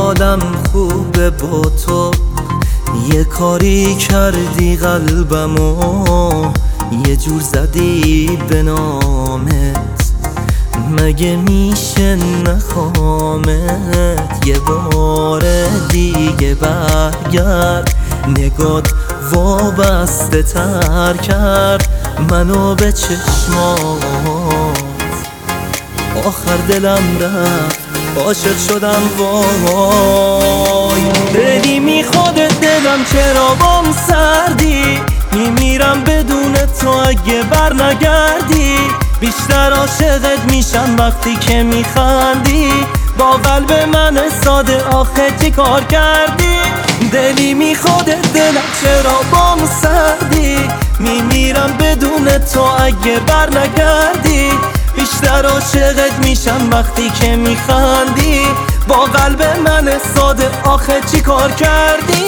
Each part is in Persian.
حالم خوبه با تو، یه کاری کردی قلبمو یه جور زدی به نامت، مگه میشه نخوامت؟ یه بار دیگه برگرد، نگات وابسته تر کرد منو به چشمات. آخر دلم رفت عاشق شدم وای، دلی میخواد دلم چرا بام سردی، میمیرم بدون تو اگه بر نگردی، بیشتر عاشقت میشم وقتی که میخندی، با قلب من ساده آخه چی کار کردی؟ دلی میخواد دلم چرا بام سردی، میمیرم بدون تو اگه بر نگردی، بیشتر عاشقت میشم وقتی که میخندی، با قلب من ساده آخه چی کار کردی؟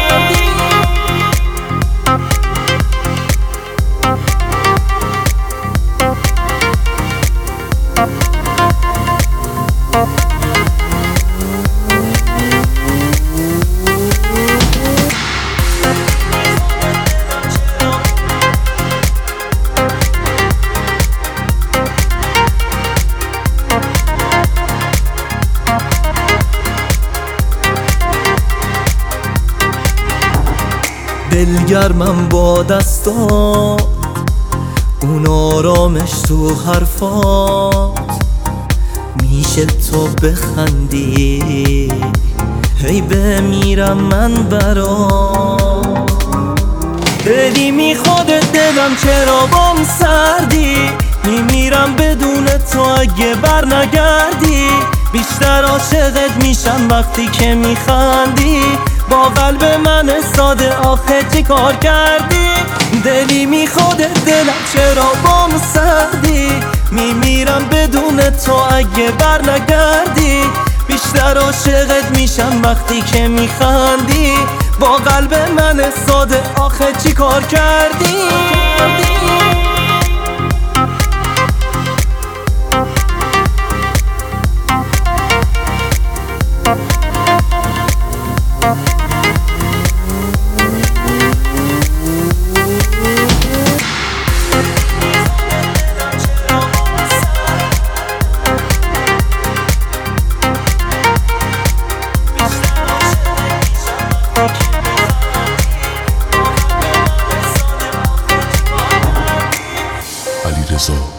دلگرمم با دستات، اون آرامش تو حرفات، میشه تو بخندی هی بمیرم من برات. دلی میخواد دلم چرا بام سردی، میمیرم بدون تو اگه بر نگردی، بیشتر عاشقت میشم وقتی که میخندی، با قلب من ساده آخه چی کار کردی؟ دلی میخواد دلم چرا بام سردی، میمیرم بدون تو اگه بر نگردی، بیشتر عاشقت میشم وقتی که میخندی، با قلب من ساده آخه چی کار کردی؟ علیرضا